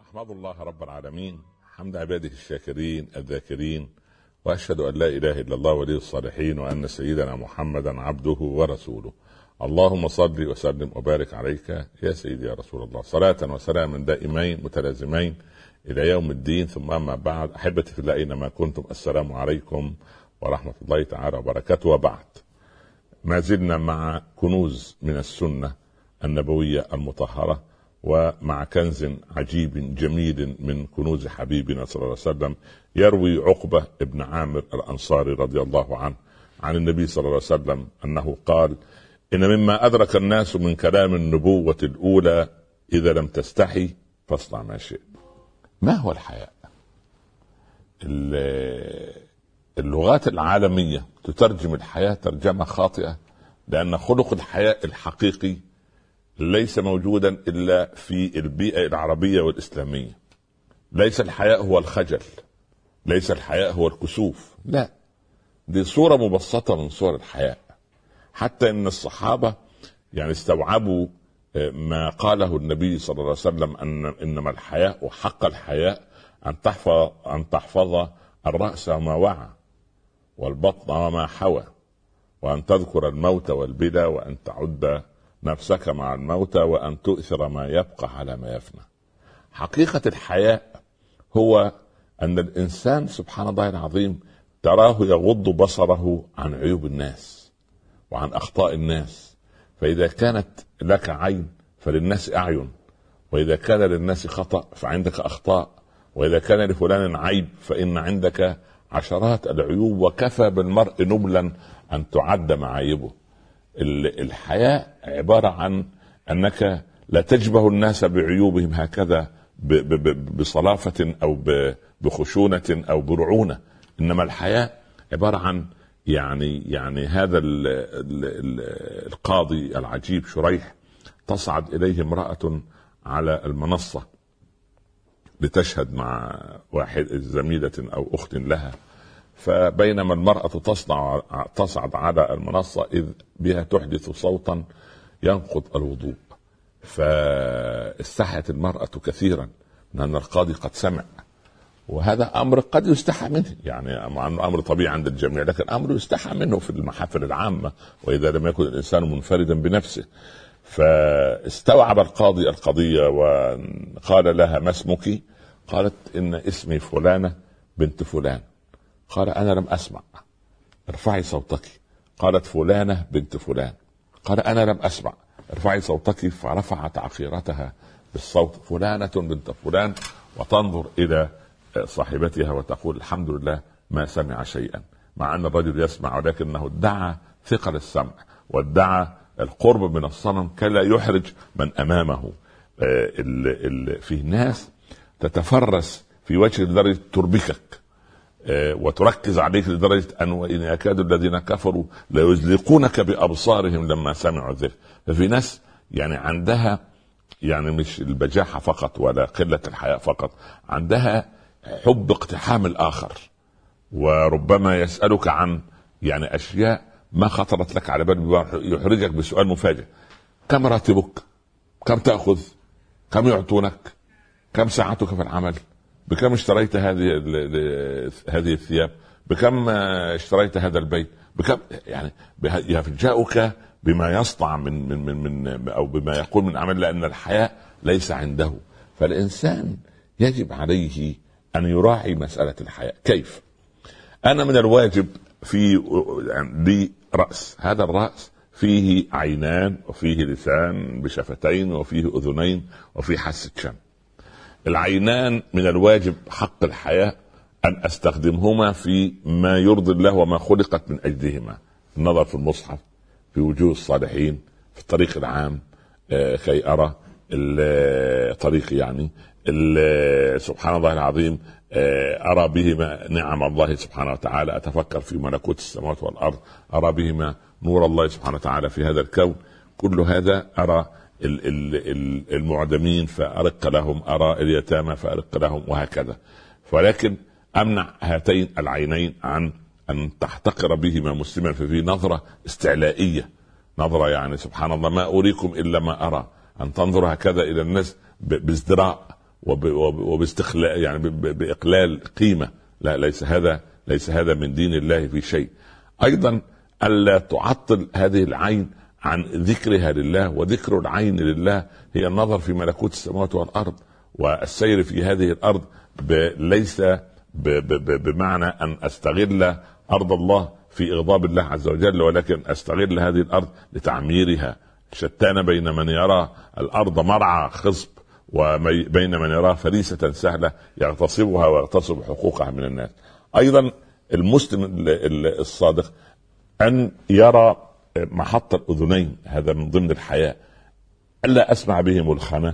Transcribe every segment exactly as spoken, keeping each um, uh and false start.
أحمد الله رب العالمين حمد عباده الشاكرين الذاكرين، وأشهد أن لا إله إلا الله ولي الصالحين، وأن سيدنا محمدا عبده ورسوله. اللهم صل وسلم وبارك عليك يا سيدي يا رسول الله، صلاة وسلاما دائمين متلازمين إلى يوم الدين. ثم أما بعد، أحبتي في الله أينما كنتم، السلام عليكم ورحمة الله تعالى وبركاته. وبعد، ما زلنا مع كنوز من السنة النبوية المطهرة، ومع كنز عجيب جميل من كنوز حبيبنا صلى الله عليه وسلم. يروي عقبة ابن عامر الأنصاري رضي الله عنه عن النبي صلى الله عليه وسلم أنه قال: إن مما أدرك الناس من كلام النبوة الأولى إذا لم تستحي فاصنع ما شئت. ما هو الحياء؟ اللغات العالمية تترجم الحياة ترجمة خاطئة، لأن خلق الحياء الحقيقي ليس موجودا إلا في البيئة العربية والإسلامية. ليس الحياء هو الخجل، ليس الحياء هو الكسوف، لا، دي صورة مبسطة من صور الحياء. حتى إن الصحابة يعني استوعبوا ما قاله النبي صلى الله عليه وسلم أن إنما الحياء وحق الحياء أن تحفظ أن تحفظ الرأس وما وعى، والبطن وما حوى، وأن تذكر الموت والبلى، وأن تعد نفسك مع الموتى، وأن تؤثر ما يبقى على ما يفنى. حقيقة الحياء هو أن الإنسان سبحان الله العظيم تراه يغض بصره عن عيوب الناس وعن أخطاء الناس. فإذا كانت لك عين فللناس أعين، وإذا كان للناس خطأ فعندك أخطاء، وإذا كان لفلان عيب فإن عندك عشرات العيوب، وكفى بالمرء نبلا أن تعد معايبه. الحياء عبارة عن أنك لا تجبه الناس بعيوبهم هكذا بصلافة أو بخشونة أو برعونة، إنما الحياء عبارة عن يعني يعني هذا ال ال ال القاضي العجيب شريح تصعد إليه امرأة على المنصة لتشهد مع واحد زميلة أو أخت لها، فبينما المرأة تصنع تصعد على المنصة إذ بها تحدث صوتا ينقض الوضوء. فاستحيت المرأة كثيرا من أن القاضي قد سمع، وهذا أمر قد يستحى منه، يعني أمر طبيعي عند الجميع، لكن أمر يستحى منه في المحافل العامة، وإذا لم يكن الإنسان منفردا بنفسه. فاستوعب القاضي القضية وقال لها: ما اسمك؟ قالت: إن اسمي فلانة بنت فلان. قال: أنا لم أسمع. ارفعي صوتك. قالت: فلانة بنت فلان. قال: أنا لم أسمع. ارفعي صوتك. فرفعت عقيرتها بالصوت: فلانة بنت فلان، وتنظر إلى صاحبتها وتقول: الحمد لله ما سمع شيئا، مع أن الرجل يسمع، ولكنه ادعى ثقل السمع وادعى القرب من الصنم كلا يحرج من أمامه. ال ال في ناس تتفرس في وجه لدرجة تربكك وتركز عليك لدرجة أن وإن يكاد الذين كفروا ليزلقونك بأبصارهم لما سمعوا الذكر. ففي ناس يعني عندها يعني مش البجاحة فقط ولا قلة الحياء فقط، عندها حب اقتحام الآخر، وربما يسألك عن يعني أشياء ما خطرت لك على بال، يحرجك بسؤال مفاجئ: كم راتبك؟ كم تأخذ؟ كم يعطونك؟ كم ساعتك في العمل؟ بكم اشتريت هذه هذه الثياب؟ بكم اشتريت هذا البيت؟ بكم يعني يفاجئك بما يصنع من من من من او بما يقول من عمل، لأن الحياء ليس عنده. فالإنسان يجب عليه أن يراعي مسألة الحياء. كيف؟ أنا من الواجب في لي رأس، هذا الرأس فيه عينان وفيه لسان بشفتين وفيه أذنين وفيه حاسة شم. العينان من الواجب حق الحياة أن أستخدمهما في ما يرضي الله وما خلقت من أجلهما: النظر في المصحف، في وجوه الصالحين، في الطريق العام كي أرى الطريق، يعني سبحان الله العظيم أرى بهما نعم الله سبحانه وتعالى، أتفكر في ملكوت السماوات والأرض، أرى بهما نور الله سبحانه وتعالى في هذا الكون. كل هذا أرى المعدمين فأرق لهم، أرى اليتامى فأرق لهم، وهكذا. ولكن أمنع هاتين العينين عن أن تحتقر بهما مسلما، ففي نظرة استعلائية، نظرة يعني سبحان الله ما أريكم إلا ما أرى، أن تنظر هكذا إلى الناس بازدراء وباستخلاء يعني بإقلال قيمة. لا، ليس هذا ليس هذا من دين الله في شيء. أيضا ألا تعطل هذه العين عن ذكرها لله، وذكر العين لله هي النظر في ملكوت السماوات والأرض والسير في هذه الأرض، ليس بمعنى أن أستغل أرض الله في إغضاب الله عز وجل، ولكن أستغل هذه الأرض لتعميرها. شتان بين من يرى الأرض مرعى خصب وبين من يرى فريسة سهلة يغتصبها ويغتصب حقوقها من الناس. أيضا المسلم الصادق أن يرى محط الأذنين، هذا من ضمن الحياة. ألا أسمع بهم الخنا،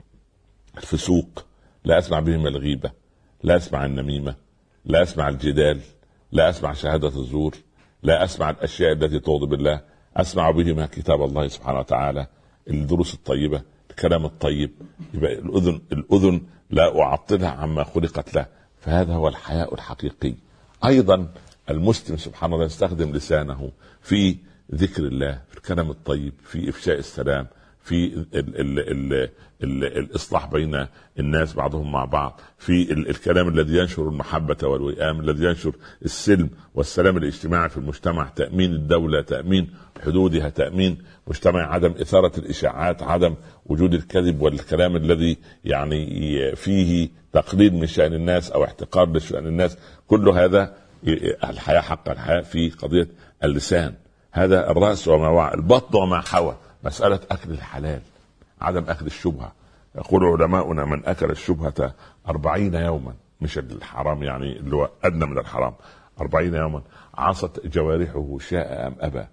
الفسوق، لا أسمع بهم الغيبة، لا أسمع النميمة، لا أسمع الجدال، لا أسمع شهادة الزور، لا أسمع الأشياء التي تغضب الله. أسمع بهما كتاب الله سبحانه وتعالى، الدروس الطيبة، الكلام الطيب. يبقى الأذن الأذن لا أعطلها عما خلقت له، فهذا هو الحياء الحقيقي. أيضا المسلم سبحان الله يستخدم لسانه في ذكر الله، في الكلام الطيب، في إفشاء السلام، في ال ال ال ال الإصلاح بين الناس بعضهم مع بعض، في ال الكلام الذي ينشر المحبة والوئام، الذي ينشر السلم والسلام الاجتماعي في المجتمع، تأمين الدولة، تأمين حدودها، تأمين مجتمع، عدم إثارة الإشاعات، عدم وجود الكذب والكلام الذي يعني فيه تقليل من شأن الناس أو احتقار لشأن الناس. كل هذا الحياة حق الحياة في قضية اللسان، هذا الرأس وما وعى، البطن وما حوى، مسألة أكل الحلال، عدم أكل الشبهة. يقول علماؤنا من أكل الشبهة أربعين يوما، مش الحرام يعني اللي هو أدنى من الحرام، أربعين يوما عصت جوارحه شاء أم أبى.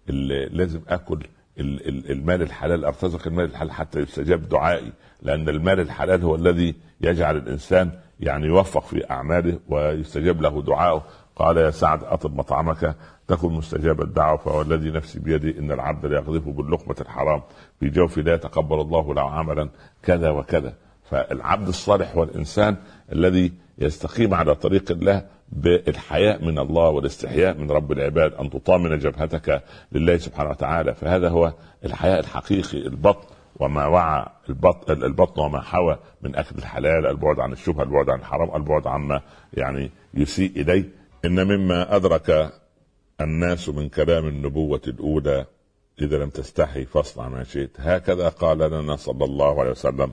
لازم أكل المال الحلال، أرتزق المال الحلال حتى يستجاب دعائي، لأن المال الحلال هو الذي يجعل الإنسان يعني يوفق في أعماله ويستجاب له دعائه. قال يا سعد أطب مطعمك تكن مستجاب الدعوة، فهو الذي نفسي بيدي إن العبد لا يغذف باللقمة الحرام في جوفه لا يتقبل الله له عملا كذا وكذا. فالعبد الصالح هو الإنسان الذي يستقيم على طريق الله بالحياء من الله والاستحياء من رب العباد، أن تطامن جبهتك لله سبحانه وتعالى، فهذا هو الحياء الحقيقي. البطن وما وعى، البطن, البطن وما حوى من أكل الحلال، البعد عن الشبهة، البعد عن الحرام، البعد عما يعني يسيء إليه. إن مما أدرك الناس من كلام النبوة الأولى إذا لم تستحي فاصنع ما شئت، هكذا قال لنا صلى الله عليه وسلم.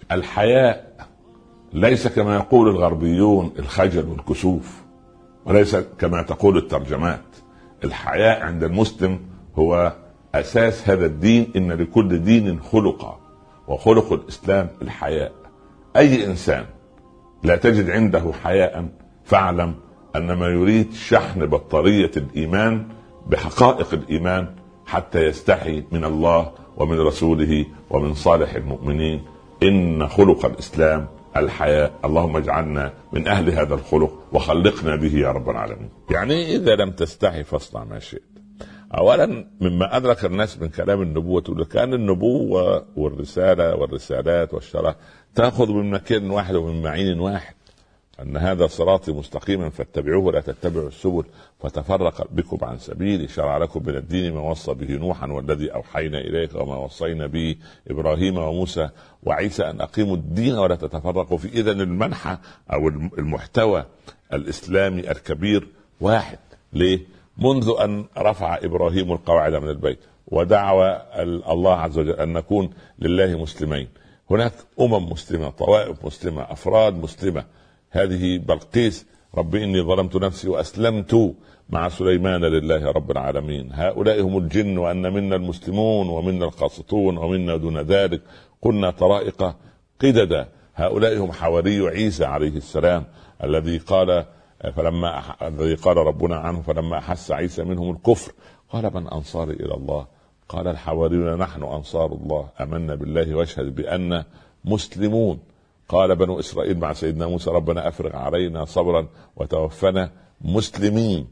الحياء ليس كما يقول الغربيون الخجل والكسوف، وليس كما تقول الترجمات. الحياء عند المسلم هو أساس هذا الدين. إن لكل دين خلقا، وخلق الإسلام الحياء. أي إنسان لا تجد عنده حياء فاعلم أن ما يريد شحن بطارية الإيمان بحقائق الإيمان حتى يستحي من الله ومن رسوله ومن صالح المؤمنين. إن خلق الإسلام الحياء. اللهم اجعلنا من أهل هذا الخلق وخلقنا به يا رب العالمين. يعني إذا لم تستحي فاصنع ما شئت. أولا مما أدرك الناس من كلام النبوة، كان النبوة والرسالة والرسالات والشرع تأخذ من مكان واحد ومن معين واحد، أن هذا صراطي مستقيما فاتبعوه ولا تتبعوا السبل فتفرق بكم عن سبيلي. شرع لكم من الدين ما وصى به نوحا والذي أوحينا إليك وما وصينا به إبراهيم وموسى وعيسى أن أقيموا الدين ولا تتفرقوا فيه. إذن المنحى أو المحتوى الإسلامي الكبير واحد. ليه؟ منذ أن رفع إبراهيم القواعد من البيت ودعوى الله عز وجل أن نكون لله مسلمين، هناك أمم مسلمة، طوائف مسلمة، أفراد مسلمة. هذه بلقيس رب إني ظلمت نفسي وأسلمت مع سليمان لله رب العالمين. هؤلاء هم الجن، وأن منا المسلمون ومنا القاسطون ومنا دون ذلك كنا طرائق قددا. هؤلاء هم حواري عيسى عليه السلام الذي قال فلما أح... الذي قال ربنا عنه فلما أحس عيسى منهم الكفر قال من أنصاري إلى الله؟ قال الحواريون نحن أنصار الله آمنا بالله واشهد بأننا مسلمون. قال بنو إسرائيل مع سيدنا موسى ربنا أفرغ علينا صبرا وتوفنا مسلمين.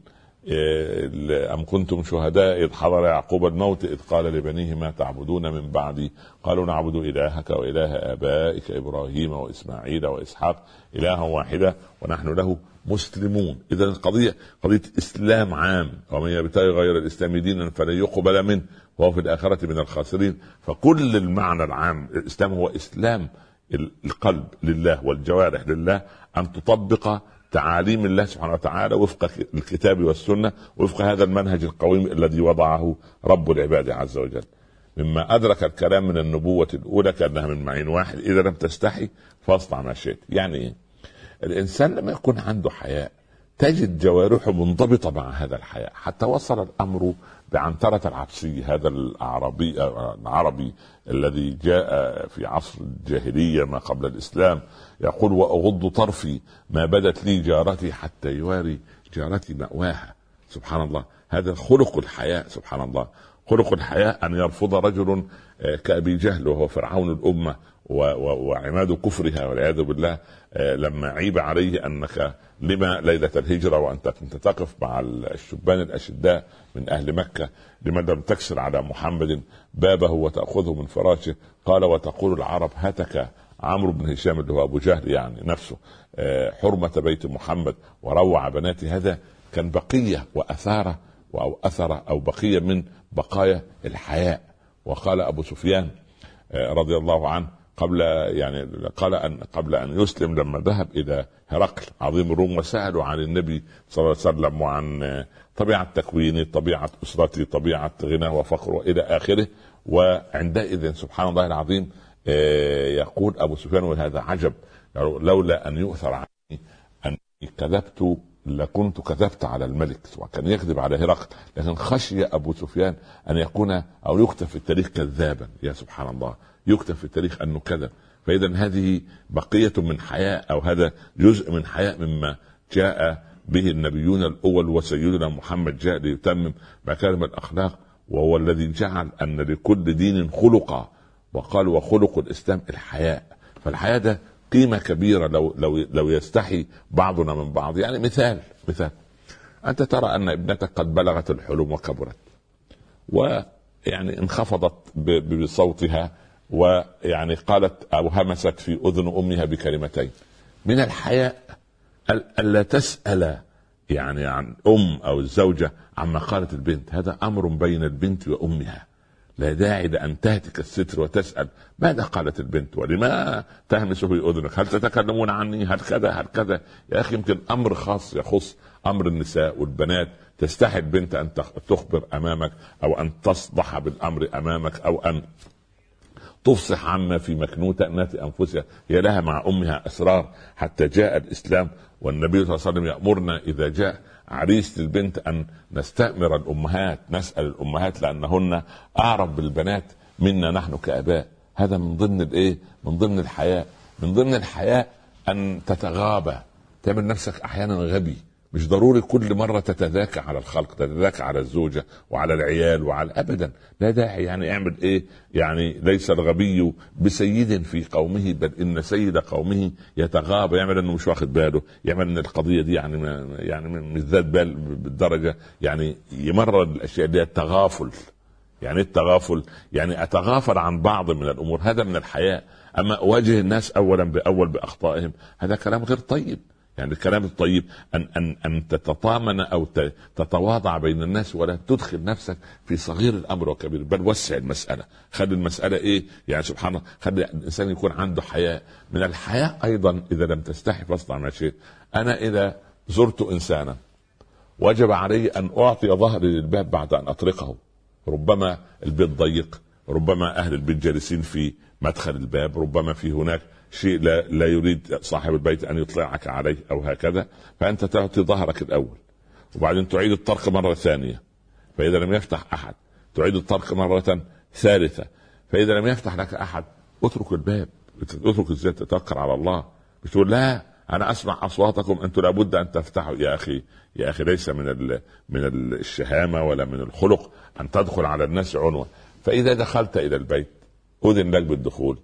أم كنتم شهداء إذ حضر يعقوب الموت إذ قال لبنيه ما تعبدون من بعدي قالوا نعبد إلهك وإله آبائك إبراهيم وإسماعيل وإسحاق إلها واحدة ونحن له مسلمون. إذا القضية قضية إسلام عام، ومن يبتغي غير الإسلام دينا فلن يقبل منه وهو في الآخرة من الخاسرين. فكل المعنى العام الإسلام هو إسلام القلب لله والجوارح لله أن تطبق تعاليم الله سبحانه وتعالى وفق الكتاب والسنة، وفق هذا المنهج القويم الذي وضعه رب العباد عز وجل. مما أدرك الكلام من النبوة الأولى كأنها من معين واحد: إذا لم تستحي فاصنع ما شئت. يعني إيه؟ الإنسان لما يكون عنده حياء تجد جوارحه منضبطة مع هذا الحياء، حتى وصل الأمر بعنترة العبسي، هذا العربي العربي الذي جاء في عصر الجاهلية ما قبل الإسلام، يقول: وأغض طرفي ما بدت لي جارتي حتى يواري جارتي مأواها. سبحان الله، هذا خلق الحياء. سبحان الله، خلق الحياء أن يرفض رجل كأبي جهل وهو فرعون الأمة وعماد كفرها والعياذ بالله، لما عيب عليه أنك لما ليلة الهجرة وأنت كنت تقف مع الشبان الأشداء من أهل مكة لما لم تكسر على محمد بابه وتأخذه من فراشه؟ قال: وتقول العرب هتك عمرو بن هشام اللي هو أبو جهل يعني نفسه حرمة بيت محمد وروع بناتي. هذا كان بقية وأثارة أو أثر أو بقية من بقايا الحياء. وقال أبو سفيان رضي الله عنه قبل يعني قال أن قبل أن يسلم لما ذهب إلى هرقل عظيم الروم وسألوا عن النبي صلى الله عليه وسلم وعن طبيعة تكوينه، طبيعة أسرته، طبيعة غناه وفقره إلى آخره، وعندئذ سبحان الله العظيم يقول أبو سفيان وهذا عجب: لولا أن يؤثر عني أن كذبت لكنت كذبت على الملك. وكان يكذب على هرقل، لكن خشي أبو سفيان أن يكون أو يكتب في التاريخ كذابا. يا سبحان الله، يكتب في التاريخ أنه كذب. فإذا هذه بقية من حياء، أو هذا جزء من حياء مما جاء به النبيون الأول، وسيدنا محمد جاء ليتمم مكارم الأخلاق، وهو الذي جعل أن لكل دين خلقا، وقال: وخلق الإسلام الحياء. فالحياء ده قيمة كبيرة لو لو لو يستحي بعضنا من بعض. يعني مثال مثال أنت ترى أن ابنتك قد بلغت الحلم وكبرت، ويعني انخفضت بصوتها، ويعني قالت أو همست في أذن أمها بكلمتين. من الحياء ألا تسأل يعني عن أم أو الزوجة عما قالت البنت، هذا أمر بين البنت وأمها، لا داعي لأن تهتك الستر وتسأل ماذا قالت البنت ولما تهمس في أذنك، هل تتكلمون عني، هل كذا هل كذا. يا أخي يمكن أمر خاص يخص أمر النساء والبنات، تستحي البنت أن تخبر أمامك، أو أن تصدح بالأمر أمامك، أو أن تفصح عما في مكنونات أنفسها. هي لها مع أمها أسرار، حتى جاء الإسلام والنبي صلى الله عليه وسلم يأمرنا إذا جاء عريس للبنت أن نستأمر الأمهات، نسأل الأمهات، لأنهن أعرف بالبنات منا نحن كأباء. هذا من ضمن الإيه؟ من ضمن الحياء. من ضمن الحياء أن تتغابى، تعمل نفسك أحيانا غبي. مش ضروري كل مرة تتذاكى على الخلق، تتذاكى على الزوجة وعلى العيال وعلى أبدا، لا داعي. يعني اعمل إيه؟ يعني ليس الغبي بسيد في قومه، بل إن سيد قومه يتغابى، يعمل إنه مش واخد باله، يعمل إن القضية دي يعني يعني مش ذات بال بالدرجة، يعني يمرر الأشياء دي. التغافل، يعني التغافل يعني أتغافل عن بعض من الأمور، هذا من الحياء. أما أواجه الناس أولا بأول بأخطائهم، هذا كلام غير طيب. يعني الكلام الطيب أن أن أن تتطامن أو تتواضع بين الناس، ولا تدخل نفسك في صغير الأمر وكبير، بل وسع المسألة، خلي المسألة إيه يعني سبحان الله، خلي الإنسان يكون عنده حياء. من الحياء أيضا إذا لم تستحي فاصنع ما شئت. أنا إذا زرت إنسانا وجب علي أن أعطي ظهري للباب بعد أن أطرقه. ربما البيت ضيق، ربما أهل البيت جالسين في مدخل الباب، ربما في هناك شيء لا, لا يريد صاحب البيت أن يطلعك عليه أو هكذا، فأنت تعطي ظهرك الأول، وبعدين تعيد الطرق مرة ثانية، فإذا لم يفتح أحد تعيد الطرق مرة ثالثة، فإذا لم يفتح لك أحد اترك الباب. اترك ازاي؟ تتوكل على الله، مش تقول لا أنا أسمع أصواتكم أنتم لابد أن تفتحوا. يا أخي يا أخي ليس من من الشهامة ولا من الخلق أن تدخل على الناس عنوة. فإذا دخلت إلى البيت أذن لك بالدخول،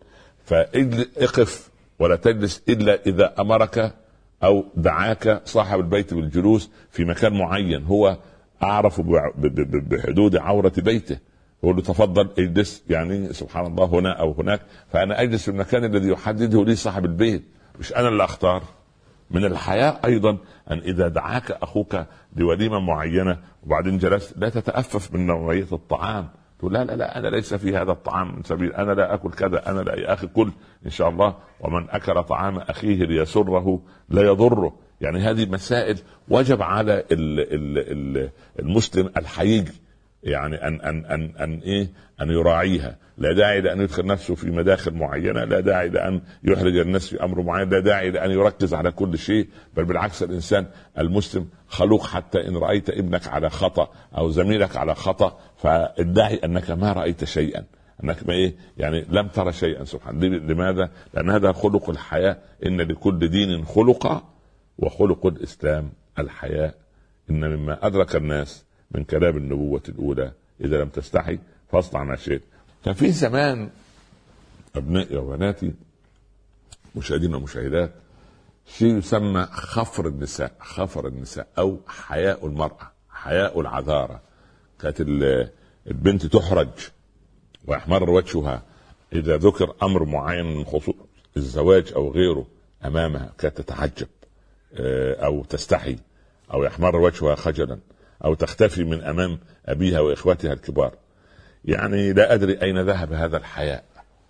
فاقف ولا تجلس إلا إذا أمرك أو دعاك صاحب البيت بالجلوس في مكان معين هو أعرف بحدود عورة بيته، هو له تفضل اجلس، يعني سبحان الله هنا أو هناك، فأنا أجلس في المكان الذي يحدده لي صاحب البيت، مش أنا اللي أختار. من الحياء أيضا أن إذا دعاك أخوك لوليمة معينة وبعدين جلست، لا تتأفف من نوعية الطعام، تقول لا لا لا انا ليس في هذا الطعام من سبيل، انا لا اكل كذا، انا لا. يا اخي كل ان شاء الله، ومن اكل طعام اخيه ليسره لا يضره. يعني هذه مسائل وجب على ال ال ال المسلم الحقيقي يعني ان ان ان ان ايه ان يراعيها. لا داعي لان يدخل نفسه في مداخل معينه، لا داعي لان يحرج الناس في امر معين، لا داعي لان يركز على كل شيء، بل بالعكس الانسان المسلم خلوق حتى ان رايت ابنك على خطا او زميلك على خطا فادعي انك ما رايت شيئا، انك ما ايه يعني لم ترى شيئا. سبحان الله. لماذا؟ لان هذا خلق الحياه. ان لكل دين خلق وخلق الاسلام الحياء. ان مما ادرك الناس من كلام النبوة الأولى إذا لم تستحي فاصنع ما شئت. كان في زمان أبنائي وبناتي مشاهدين ومشاهدات شيء يسمى خفر النساء، خفر النساء أو حياء المرأة، حياء العذارة. كانت البنت تحرج ويحمر وجهها إذا ذكر أمر معين من خصوص الزواج أو غيره أمامها، كانت تتعجب أو تستحي أو يحمر وجهها خجلا أو تختفي من أمام أبيها وإخوتها الكبار. يعني لا أدري أين ذهب هذا الحياء،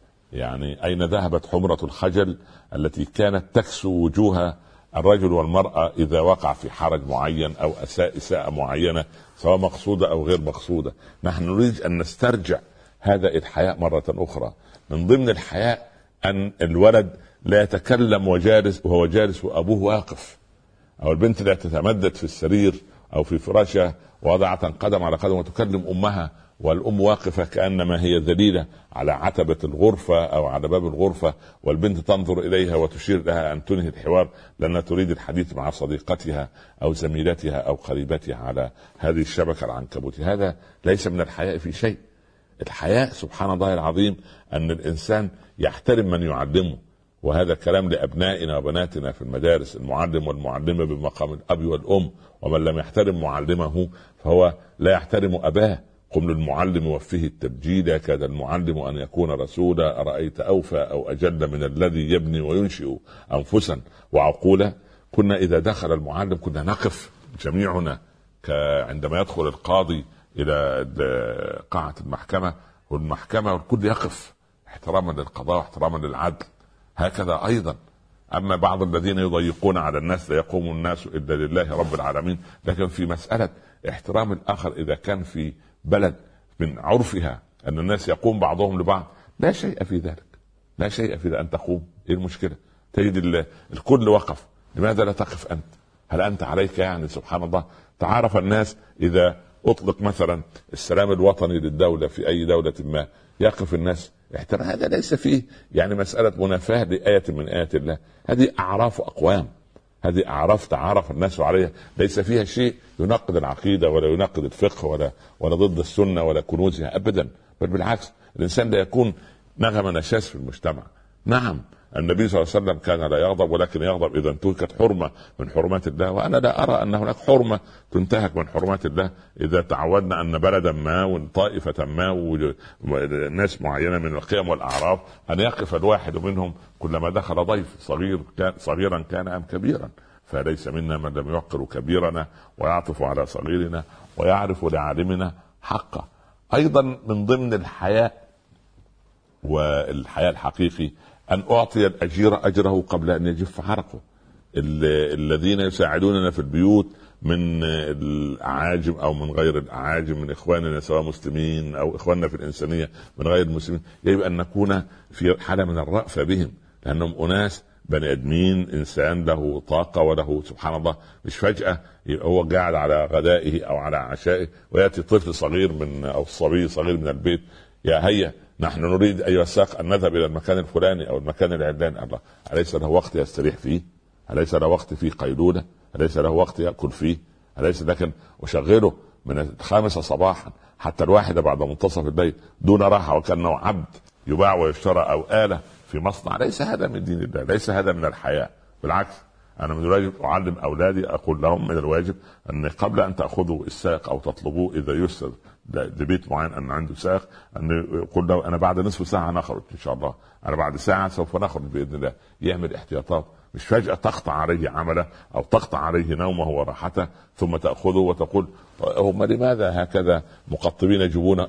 يعني أين ذهبت حمرة الخجل التي كانت تكسو وجوه الرجل والمرأة إذا وقع في حرج معين أو أساء إساءة معينة سواء مقصودة أو غير مقصودة. نحن نريد أن نسترجع هذا الحياء مرة أخرى. من ضمن الحياء أن الولد لا يتكلم وجالس وهو جالس وأبوه واقف، أو البنت لا تتمدد في السرير أو في فراشها وضعت قدم على قدم وتكلم أمها والأم واقفة كأنما هي ذليلة على عتبة الغرفة أو على باب الغرفة، والبنت تنظر إليها وتشير لها أن تنهي الحوار لأنها تريد الحديث مع صديقتها أو زميلتها أو قريبتها على هذه الشبكة العنكبوتية. هذا ليس من الحياء في شيء. الحياء سبحان الله العظيم أن الإنسان يحترم من يعلمه، وهذا كلام لأبنائنا وبناتنا في المدارس. المعلم والمعلمة بمقام الأب والأم، ومن لم يحترم معلمه فهو لا يحترم أباه. قم للمعلم وفيه التبجيل، كاد المعلم أن يكون رسولا، أرأيت أوفى أو أجل من الذي يبني وينشئ أنفسا وعقولا. كنا إذا دخل المعلم كنا نقف جميعنا عندما يدخل القاضي إلى قاعة المحكمة والمحكمة والكل يقف احتراما للقضاء واحتراما للعدل. هكذا أيضا أما بعض الذين يضيقون على الناس لا يقوم الناس إلا لله رب العالمين. لكن في مسألة احترام الآخر إذا كان في بلد من عرفها أن الناس يقوم بعضهم لبعض لا شيء في ذلك، لا شيء في أن تقوم. إيه المشكلة؟ تجد الكل وقف، لماذا لا تقف أنت؟ هل أنت عليك يعني سبحان الله؟ تعرف الناس إذا أطلق مثلا السلام الوطني للدولة في أي دولة ما يقف الناس احترام. هذا ليس فيه يعني مسألة منافاة لآية من آيات الله، هذه أعراف أقوام، هذه أعراف تعارف الناس عليها، ليس فيها شيء ينقض العقيدة ولا ينقض الفقه ولا ولا ضد السنة ولا كنوزها أبدا، بل بالعكس الإنسان لا يكون نغم نشاز في المجتمع. نعم النبي صلى الله عليه وسلم كان لا يغضب، ولكن يغضب إذا انتهكت حرمة من حرمات الله، وأنا لا أرى أن هناك حرمة تنتهك من حرمات الله إذا تعودنا أن بلدا ما وطائفة ما وناس معينة من القيم والأعراف أن يقف الواحد منهم كلما دخل ضيف صغير كان صغيرا كان أم كبيرا. فليس منا من لم يوقر كبيرنا ويعطف على صغيرنا ويعرف لعالمنا حقه. أيضا من ضمن الحياء والحياء الحقيقي أن أعطي الأجير أجره قبل أن يجف عرقه. الذين يساعدوننا في البيوت من الأعاجم أو من غير الأعاجم، من إخواننا سواء مسلمين أو إخواننا في الإنسانية من غير المسلمين، يجب أن نكون في حالة من الرأفة بهم، لأنهم أناس بني أدمين، إنسان له طاقة وله سبحان الله. مش فجأة هو قاعد على غدائه أو على عشائه ويأتي طفل صغير من أو صبي صغير من البيت، يا هيا نحن نريد أيها الساق أن نذهب إلى المكان الفلاني أو المكان العلاني. الله، أليس له وقت يستريح فيه؟ أليس له وقت فيه قيلولة؟ أليس له وقت يأكل فيه؟ أليس لكن أشغله من الخامسة صباحا حتى الواحدة بعد منتصف الليل دون راحة وكأنه عبد يباع ويشترى أو آلة في مصنع؟ ليس هذا من دين الله، ليس هذا من الحياء. بالعكس أنا من الواجب أعلم أولادي، أقول لهم من الواجب أن قبل أن تأخذوا السائق أو تطلبوه إذا يسر لبيت معين أن عنده سائق، أن يقول له أنا بعد نصف ساعة نخرج إن شاء الله، أنا بعد ساعة سوف نخرج بإذن الله. يعمل احتياطات مش فجأة تقطع عليه عمله أو تقطع عليه نومه وراحته ثم تأخذه وتقول هم لماذا هكذا مقطبين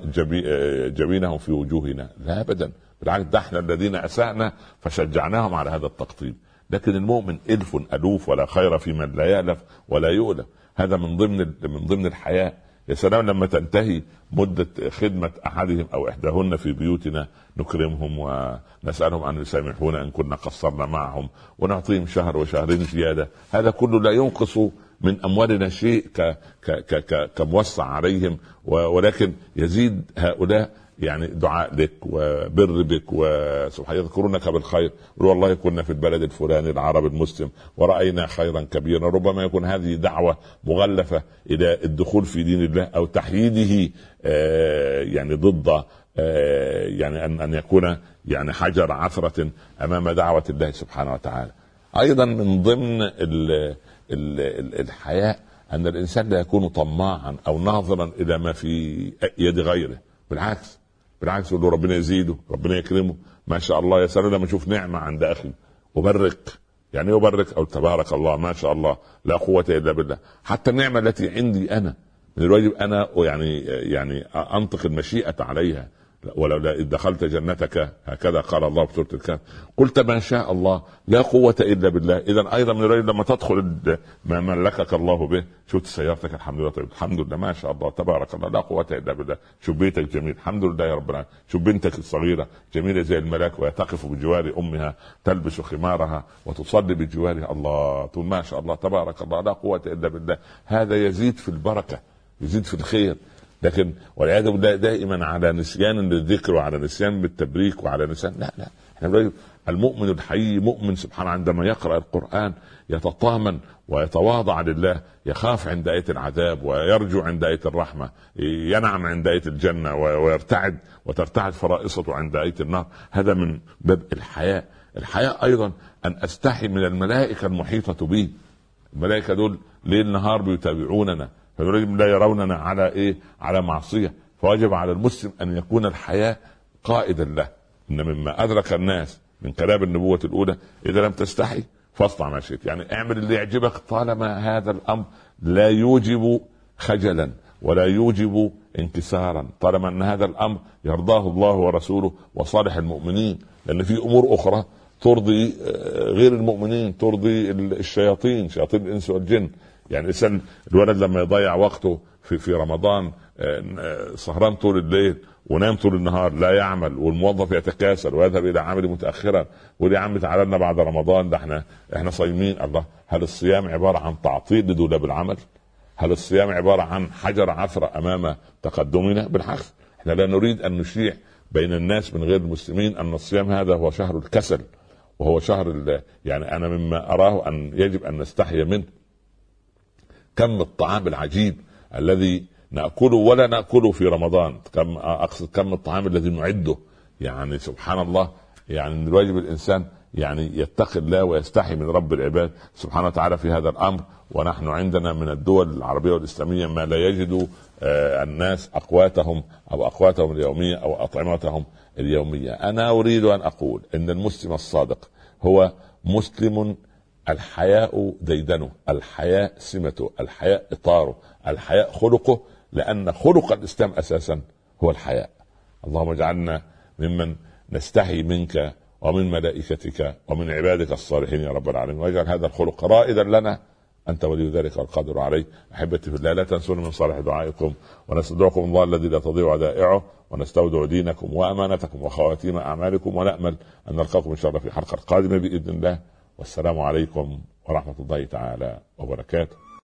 جبينهم في وجوهنا؟ لا أبدا، بالعكس ده احنا الذين أسأنا فشجعناهم على هذا التقطيب. لكن المؤمن ألف ألوف ولا خير في من لا يألف ولا يؤلف. هذا من ضمن من ضمن الحياة. يا سلام لما تنتهي مدة خدمة أحدهم أو إحداهن في بيوتنا نكرمهم ونسألهم أن يسامحونا إن كنا قصرنا معهم ونعطيهم شهر وشهرين زيادة. هذا كله لا ينقص من أموالنا شيء ك ك ك كموسع عليهم، ولكن يزيد هؤلاء يعني دعاء لك وبر بك وسبحان يذكرونك بالخير. والله كنا في البلد الفلاني العرب المسلم ورأينا خيرا كبيرا. ربما يكون هذه دعوة مغلفة إلى الدخول في دين الله أو تحييده يعني ضد يعني أن أن يكون يعني حجر عثرة أمام دعوة الله سبحانه وتعالى. أيضا من ضمن ال ال الحياء أن الإنسان لا يكون طماعا أو ناظرا إلى ما في يد غيره. بالعكس بالعكس يقول له ربنا يزيده ربنا يكرمه ما شاء الله. يا سلام لما اشوف نعمه عند اخي وبرك، يعني يبرك او تبارك الله ما شاء الله لا قوه الا بالله. حتى النعمه التي عندي انا من الواجب انا يعني يعني انطق المشيئه عليها. ولولا إذ دخلت جنتك هكذا قال الله في سورة الكهف قلت ما شاء الله لا قوة إلا بالله. إذا أيضا من الرجل لما تدخل ما ملكك الله به، شفت سيارتك الحمد لله طيب الحمد لله ما شاء الله تبارك الله لا قوة إلا بالله. شوف بيتك جميل الحمد لله يا رب العالمين. شوف بنتك الصغيرة جميلة زي الملاك وتقف بجوار أمها تلبس خمارها وتصلي بجوارها الله تقول ما شاء الله تبارك الله لا قوة إلا بالله. هذا يزيد في البركة يزيد في الخير. لكن والعياذ بالله دائما على نسيان للذكر وعلى نسيان بالتبريك وعلى نسيان لا لا احنا المؤمن الحقيقي مؤمن سبحانه عندما يقرأ القرآن يتطامن ويتواضع لله، يخاف عند آية العذاب ويرجو عند آية الرحمة، ينعم عند آية الجنة ويرتعد وترتعد فرائصته عند آية النار. هذا من باب الحياء. الحياء أيضا أن أستحي من الملائكة المحيطة بي. الملائكة دول ليل نهار بيتابعوننا لا يروننا على ايه على معصيه. فواجب على المسلم ان يكون الحياء قائدا له. ان مما ادرك الناس من كلام النبوه الاولى اذا لم تستحي فاصنع ما شئت، يعني اعمل اللي يعجبك طالما هذا الامر لا يوجب خجلا ولا يوجب انكسارا، طالما ان هذا الامر يرضاه الله ورسوله وصالح المؤمنين. لان في امور اخرى ترضي غير المؤمنين، ترضي الشياطين شياطين الانس والجن. يعني الانسان الولد لما يضيع وقته في في رمضان سهران طول الليل ونام طول النهار لا يعمل، والموظف يتكاسل ويذهب الى عمله متاخرا، واللي عم تعالى لنا بعد رمضان ده احنا احنا صايمين. الله، هل الصيام عباره عن تعطيل لدولاب العمل؟ هل الصيام عباره عن حجر عثرة امام تقدمنا؟ بالعكس احنا لا نريد ان نشيع بين الناس من غير المسلمين ان الصيام هذا هو شهر الكسل وهو شهر يعني انا مما اراه ان يجب ان نستحي منه كم الطعام العجيب الذي نأكله ولا نأكله في رمضان، كم أقصد كم الطعام الذي نعده. يعني سبحان الله، يعني من الواجب الإنسان يعني يتقي الله ويستحي من رب العباد سبحانه وتعالى في هذا الأمر. ونحن عندنا من الدول العربية والإسلامية ما لا يجد الناس أقواتهم أو أقواتهم اليومية أو أطعمتهم اليومية. أنا أريد أن أقول إن المسلم الصادق هو مسلم الحياء ديدنه، الحياء سمته، الحياء إطاره، الحياء خلقه، لأن خلق الإسلام أساسا هو الحياء. اللهم اجعلنا ممن نستحي منك ومن ملائكتك ومن عبادك الصالحين يا رب العالمين، واجعل هذا الخلق رائدا لنا، أنت ولي ذلك القادر عليه. أحبتي في الله، لا تنسون من صالح دعائكم، ونستودعكم الله الذي لا تضيع ودائعه، ونستودع دينكم وأمانتكم وخواتيم أعمالكم، ونأمل أن نلقاكم إن شاء الله في حلقة قادمة بإذن الله. والسلام عليكم ورحمة الله تعالى وبركاته.